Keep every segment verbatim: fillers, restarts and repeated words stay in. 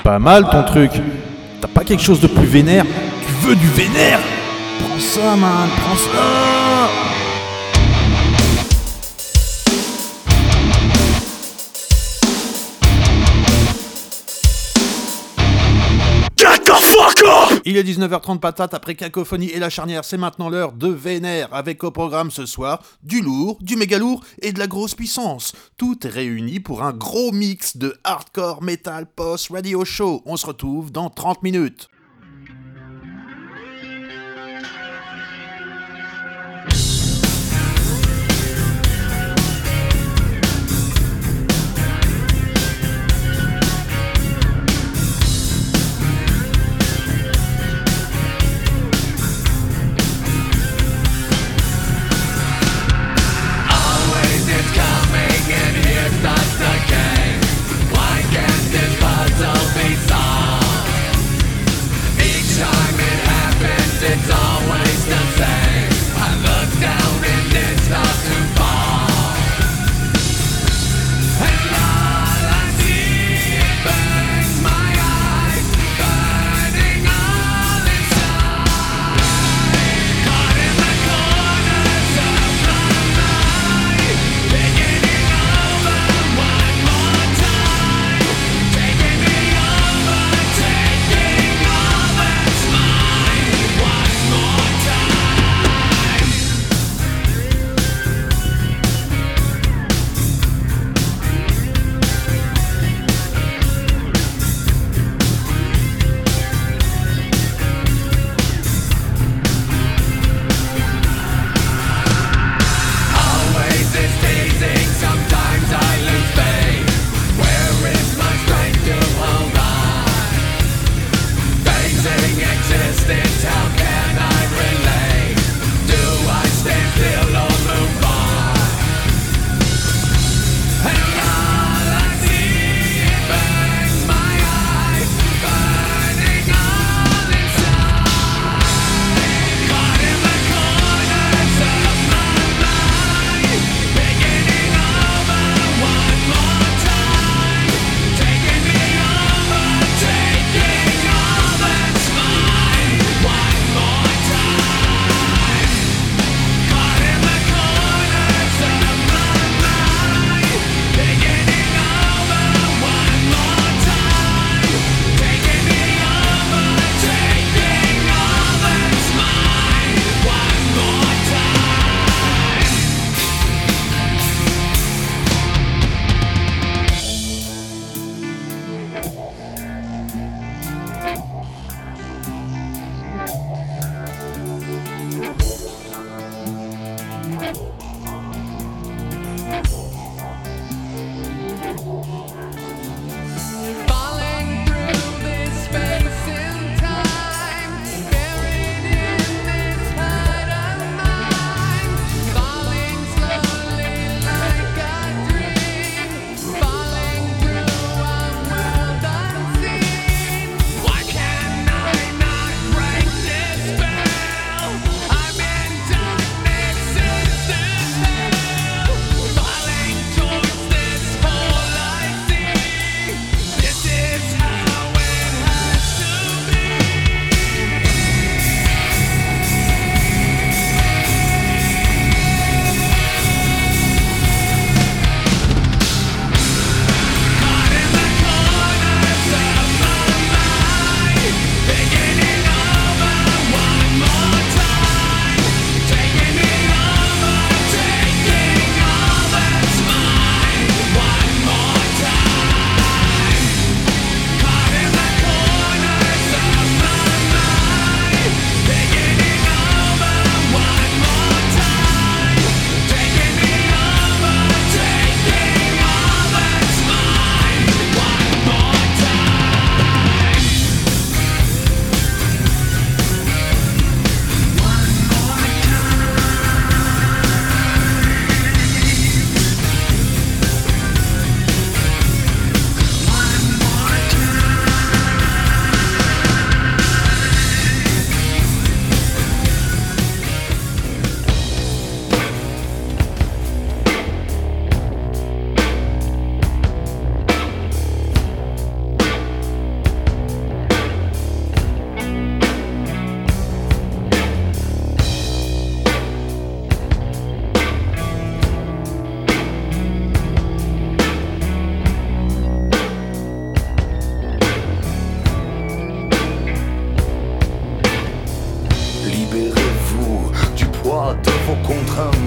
Pas mal ton truc. T'as pas quelque chose de plus vénère? Tu veux du vénère? Prends ça, man, prends ça. Il est dix-neuf heures trente patate, après Cacophonie et La Charnière, c'est maintenant l'heure de Vénère, avec au programme ce soir du lourd, du méga lourd et de la grosse puissance. Tout est réuni pour un gros mix de hardcore metal post radio show. On se retrouve dans trente minutes. Why can't this puzzle be solved?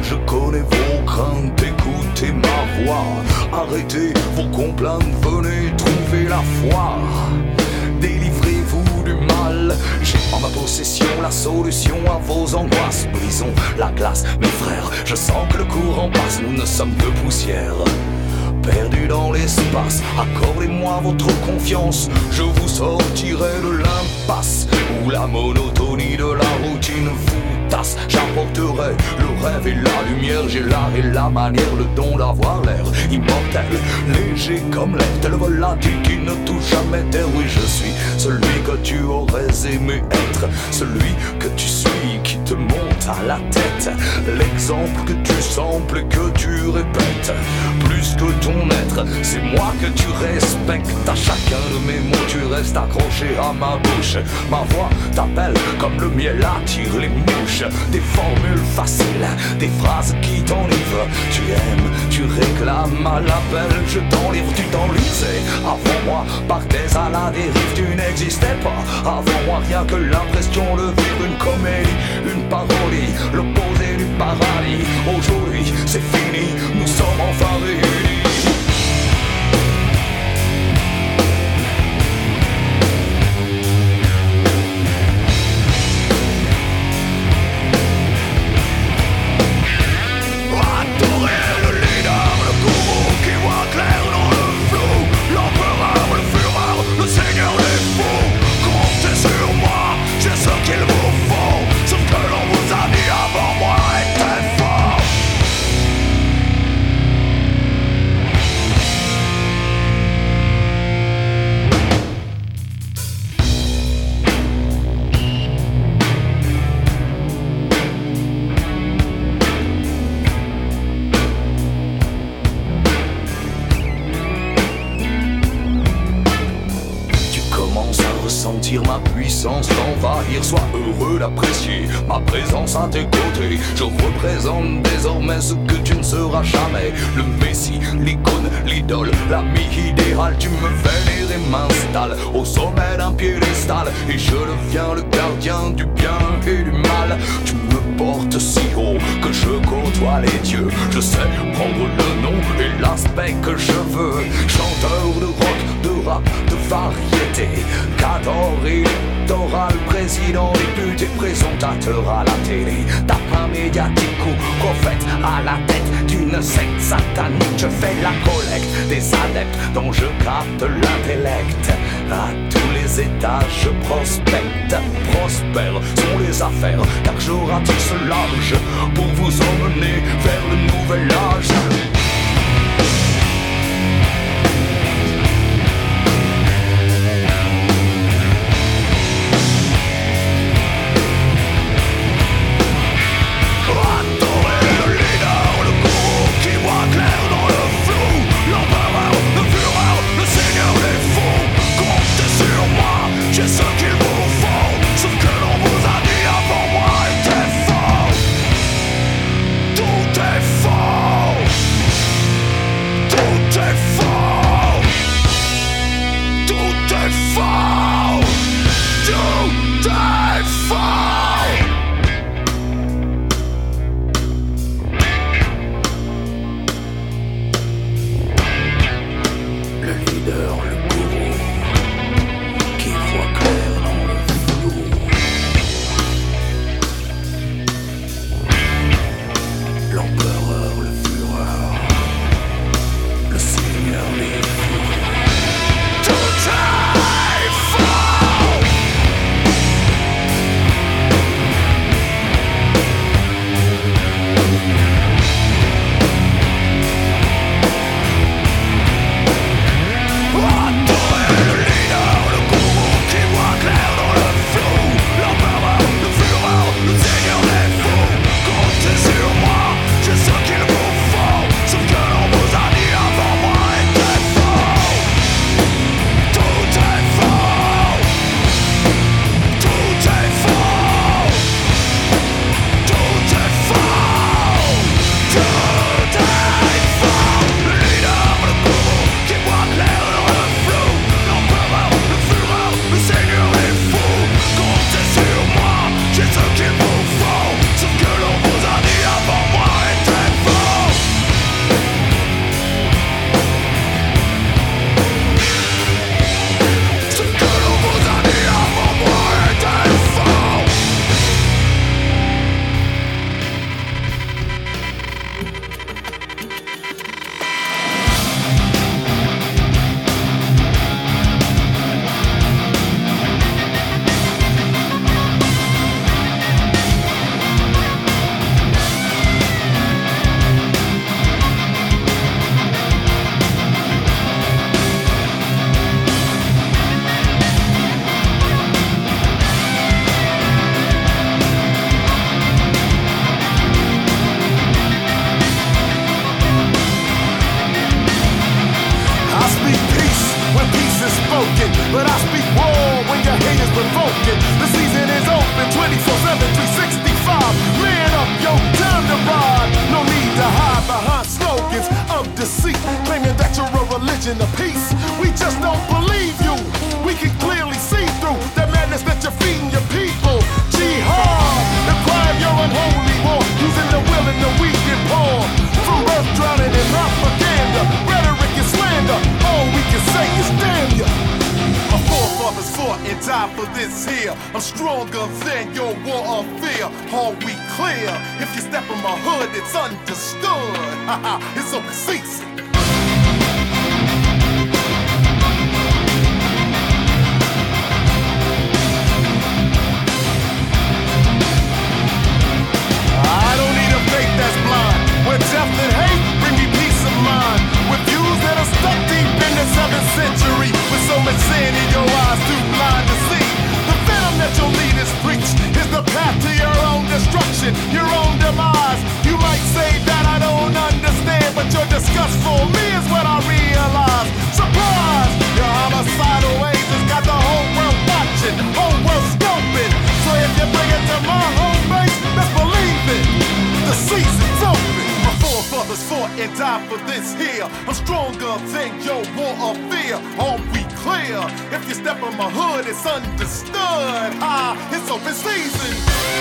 je connais vos craintes, écoutez ma voix. Arrêtez vos complaintes, venez trouver la foi. Délivrez-vous du mal, j'ai en ma possession la solution à vos angoisses. Brisons la glace, mes frères, je sens que le courant passe. Nous ne sommes que poussière, perdus dans l'espace. Accordez-moi votre confiance, je vous sortirai de l'impasse où la monotonie de la routine vous tasse. J'apporterai le rêve et la lumière, j'ai l'art et la manière, le don d'avoir l'air immortel, léger comme l'air, tel volatile qui ne touche jamais terre. Oui, je suis celui que tu aurais aimé être, celui que tu suis, qui te monte à la tête, l'exemple que tu samples et que tu répètes. Plus que ton être, c'est moi que tu respectes. À chacun de mes mots, tu restes accroché à ma bouche. Ma voix t'appelle comme le miel attire les mouches. Des formules faciles, des phrases qui t'enivrent. Tu aimes, tu réclames à l'appel, je t'enlivre, tu t'enlisais. Avant moi, partais à la dérive, tu n'existais pas. Avant moi, rien que l'impression de vivre une comédie, une parodie, l'opposé du paradis. Aujourd'hui, c'est fini, nous sommes enfin réunis. Ma puissance t'envahir, sois heureux d'apprécier ma présence à tes côtés. Je représente désormais ce que tu ne seras jamais. Le messie, l'icône, l'idole, l'ami idéal. Tu me vénères et m'installe au sommet d'un piédestal, et je deviens le gardien du bien et du mal. Tu me portes si haut que je côtoie les dieux. Je sais prendre le nom et l'aspect que je veux. Chanteur de rock, de rap, de variété, cador électoral, président, député, présentateur à la télé, tapin médiatique ou prophète à la tête d'une secte satanique. Je fais la collecte des adeptes dont je capte l'intellect. À tous les étages je prospecte, prospère sont les affaires, car je ratisse large pour vous emmener vers le nouvel âge. Tout est faux. spoken. The season is open twenty-four seven, three sixty-five. Man up, yo, time to ride. No need to hide behind slogans of deceit, claiming that you're a religion of peace. We just don't believe you. We can clearly see through the madness that you're feeding your people. Jihad, the cry of your unholy war, using the will and the weak and poor. From birth drowning in propaganda, rhetoric and slander. All we can say is damn ya. My forefathers fought and died for this here. I'm stronger than your war of fear. All we clear. If you step in my hood, it's understood. Haha, it's open season. I don't need a faith that's blind. Where death and hate bring me peace of mind. With views that are stuck deep in the seventh century, with so much sin in your eyes too blind to see. The venom that your leaders preach is the path to your own destruction, your own demise. You might say that I don't understand, but your disgust for me is what I realize. Surprise! Your homicidal ways has got the whole world watching, whole world scoping. So if you bring it to my home base, let's believe it. The season's open. My forefathers fought and died for this here. I'm stronger than your war of fear. All we clear. If you step in my hood, it's understood. Ah, it's open season.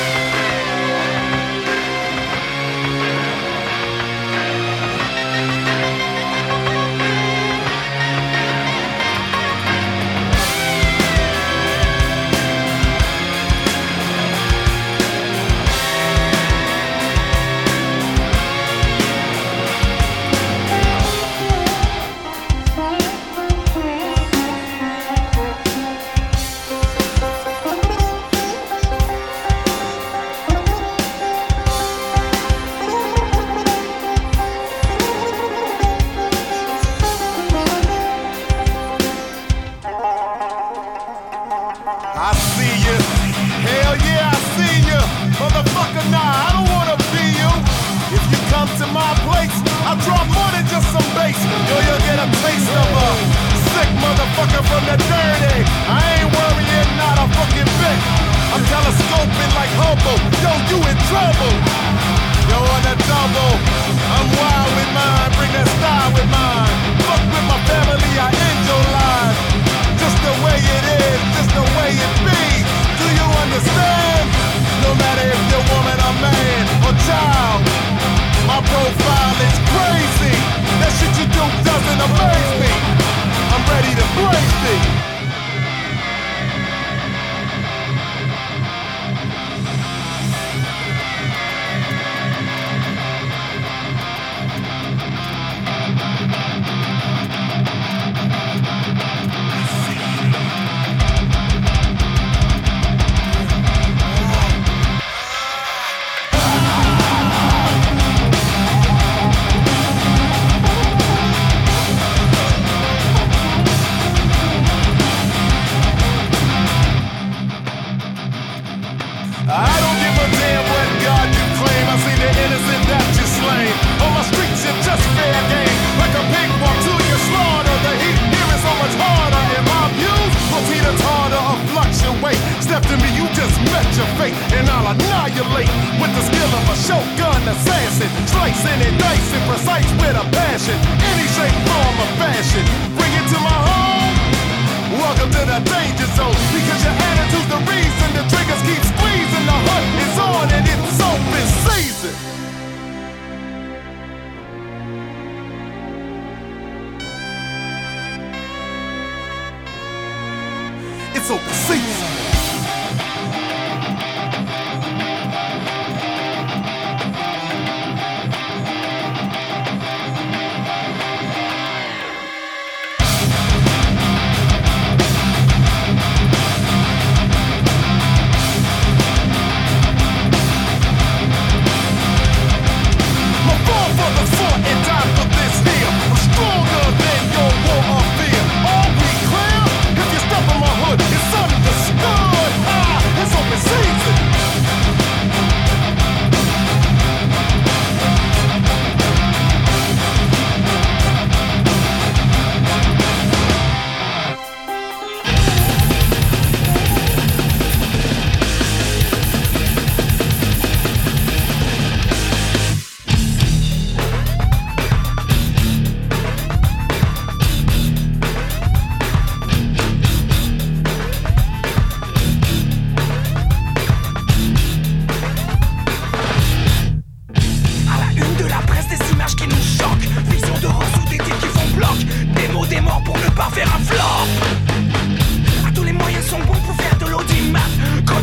It's open season.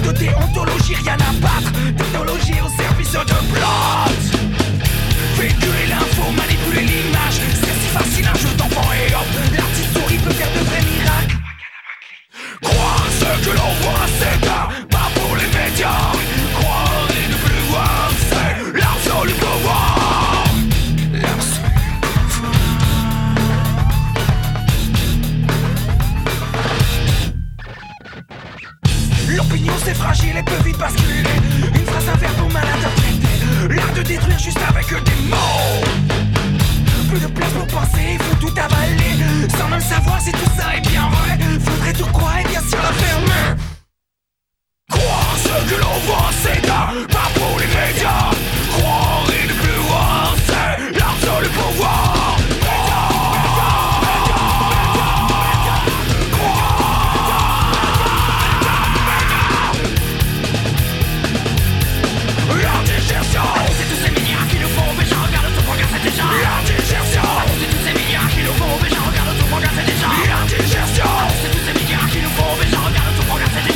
de déontologie, rien à battre. Technologie au service de plot. Véhiculer l'info, manipuler l'image, c'est si facile un jeu d'enfant et hop, l'artiste souris peut faire de vrais miracles. Croire ce que l'on voit, c'est pas, pas pour les médias. Croire et ne plus voir, c'est l'absolu pouvoir. L'absolu pouvoir. L'opinion c'est fragile et peut vite basculer. Une phrase, un verbe mal interprété. L'art de détruire juste avec des mots. Plus de place pour penser, il faut tout avaler. Sans même savoir si tout ça est bien vrai. Faudrait tout croire et bien sûr la fermer. Croire ce que l'on voit, c'est pas, pas pour les médias. Croire et ne plus voir, c'est l'absolu pouvoir. C'est tous ces milliards qui nous font, mais je regarde tout pour casser déjà. L'indigestion. C'est tous ces milliards qui nous font, mais je regarde tout pour casser déjà. L'indigestion. C'est tous ces milliards qui nous font, mais je regarde tout pour casser déjà.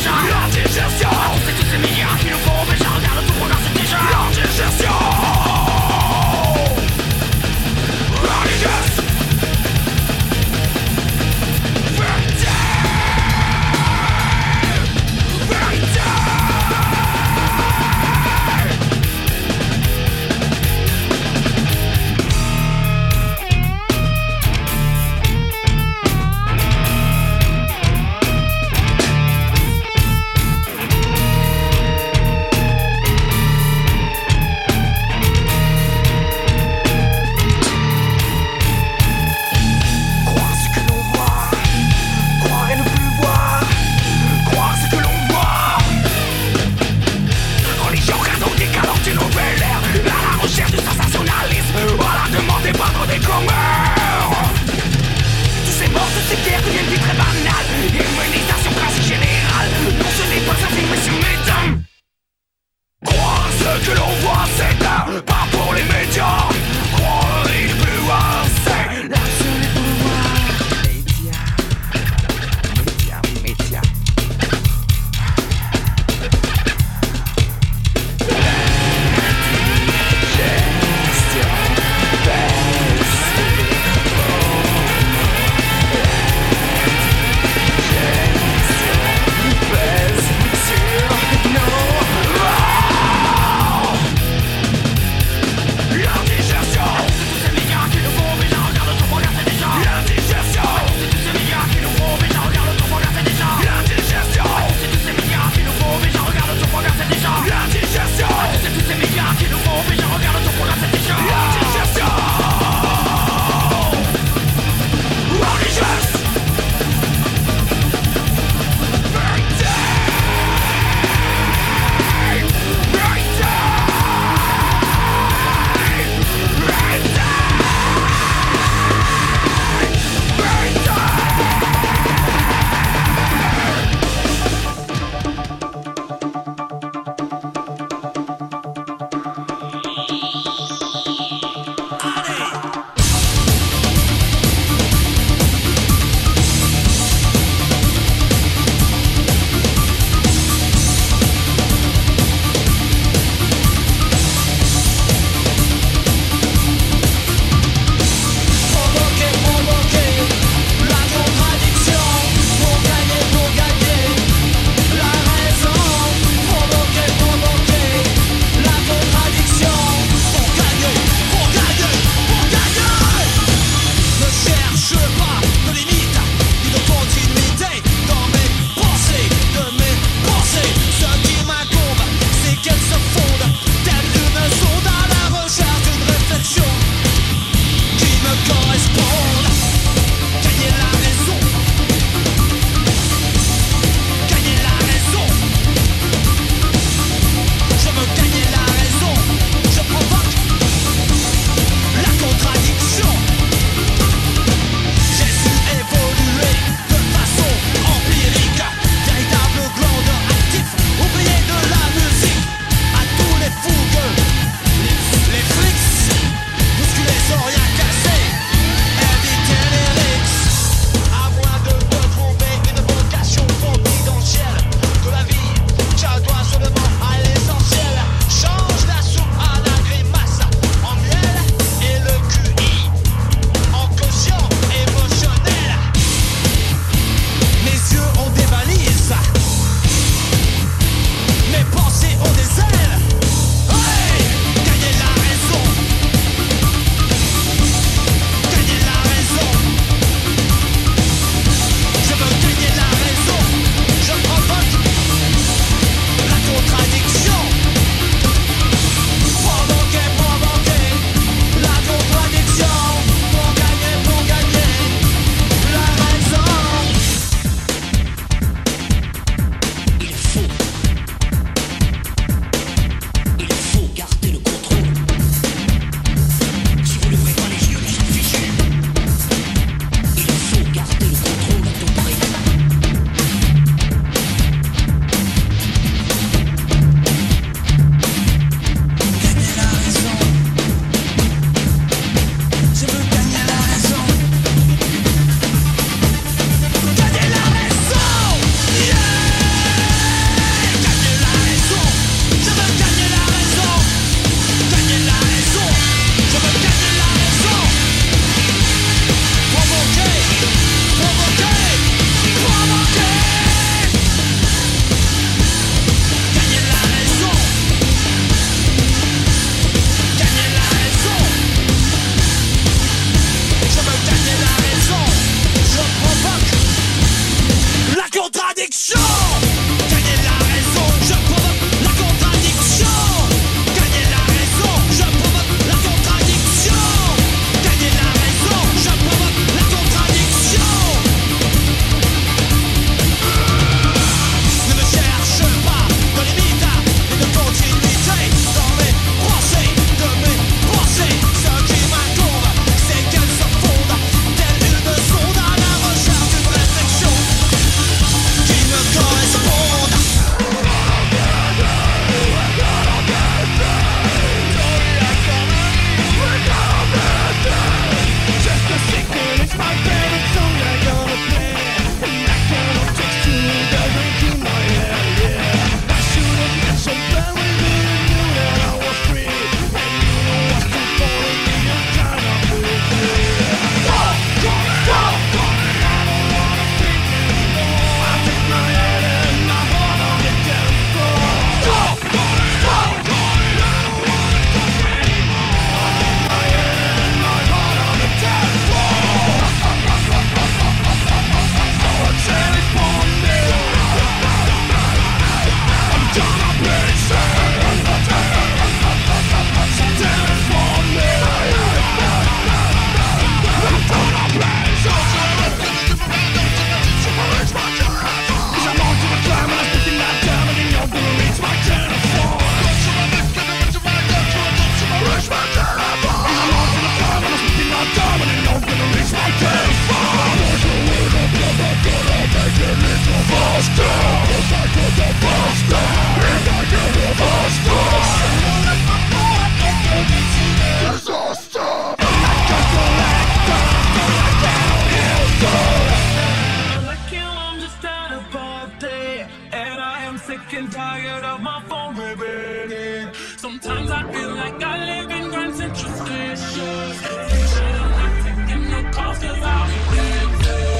tired of my phone ringing. Sometimes I feel like I live in Grand Central Station. I'm not taking no calls 'cause I'll be dead.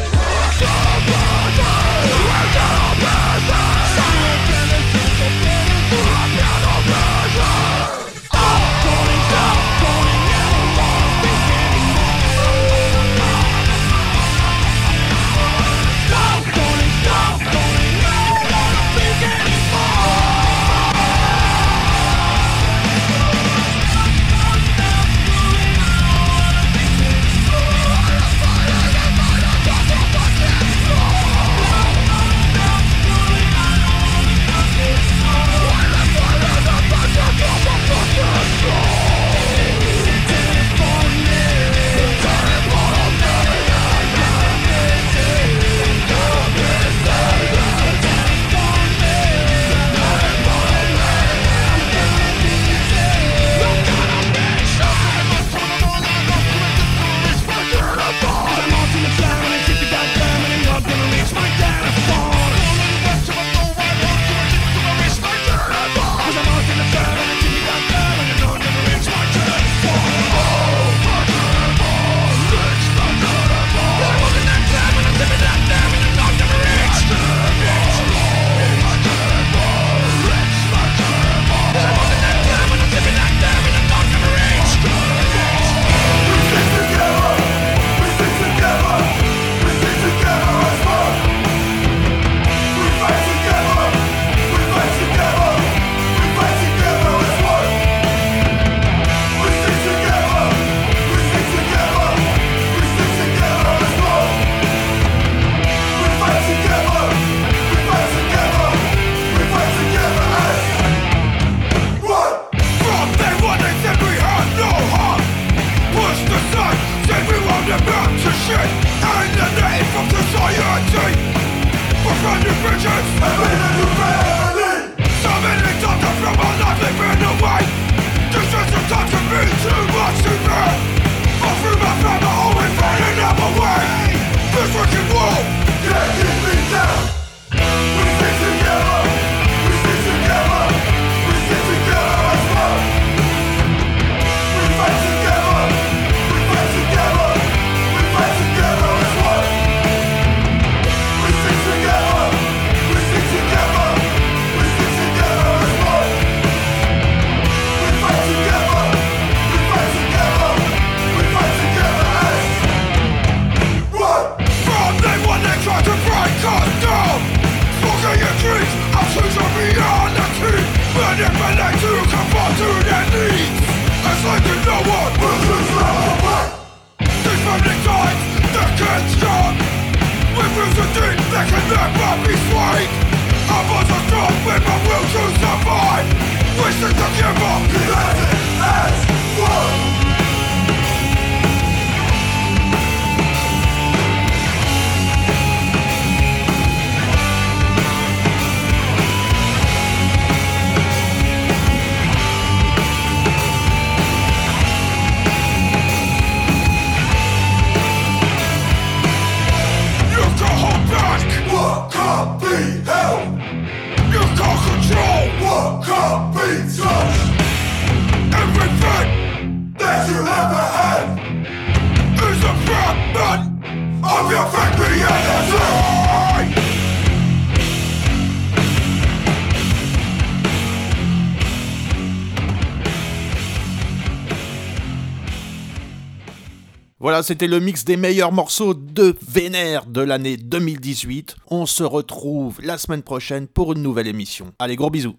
Voilà, c'était le mix des meilleurs morceaux de Vénère de l'année deux mille dix-huit. On se retrouve la semaine prochaine pour une nouvelle émission. Allez, gros bisous.